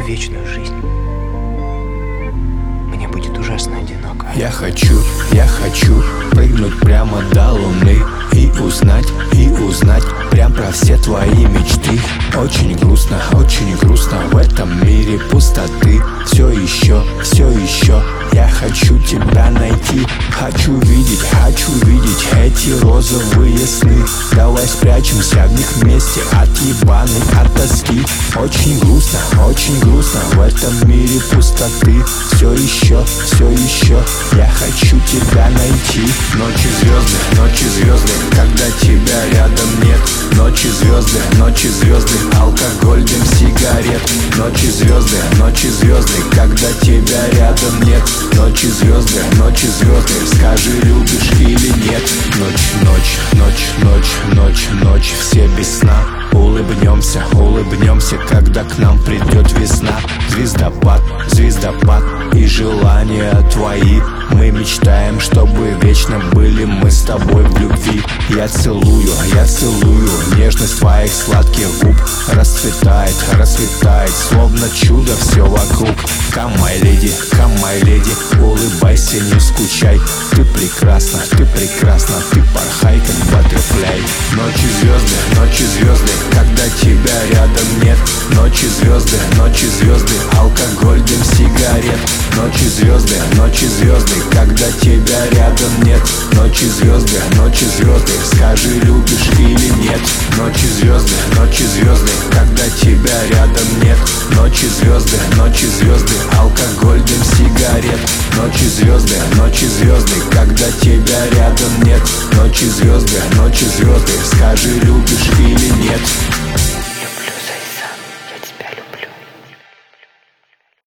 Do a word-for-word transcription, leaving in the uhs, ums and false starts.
вечную жизнь, мне будет ужасно одиноко. Я хочу, я хочу прыгнуть прямо до луны и узнать, и узнать прям про все твои мечты. Очень грустно, очень грустно в этом мире пустоты. Все еще, все еще я хочу тебя найти. Хочу видеть, хочу видеть эти розовые сны. Давай спрячемся в них вместе от ебаной, от тоски. Очень грустно, очень грустно в этом мире пустоты. Все еще, все еще я хочу тебя найти. Ночи звезды, ночи звезды, когда тебя рядом нет. Ночи звезды, ночи звезды, алкоголь, дым, сигарет. Ночи звезды, ночи звезды, когда тебя рядом нет. Ночи звезды, ночи звезды, скажи, любишь или нет. Ночь, ночь, ночь, ночь, ночь, ночь, все без сна. Улыбнемся, улыбнемся, когда к нам придет весна. Звездопад, звездопад и желания твои. Мы мечтаем, чтобы вечно были мы с тобой в любви. Я целую, я целую нежность твоих сладких губ. Расцветает, расцветает, словно чудо все вокруг. Come, my lady, come, my lady, улыбайся, не скучай. Ты прекрасна, ты прекрасна, ты порхай, как баттерфляй. Ночи звезды, ночи звезды, когда тебя рядом нет. Ночи звезды, ночи звезды, алкоголь, дым, сигарет. Ночи звезды, ночи звезды, когда тебя рядом нет. Ночи звезды, ночи звезды, скажи, любишь или нет. Ночи звезды, ночи звезды, когда тебя рядом нет. Ночи звезды, ночи звезды, алкоголь, дым, сигарет. Ночи звезды, ночи звезды, когда тебя рядом нет. Ночи звезды, ночи звезды, скажи, любишь или нет.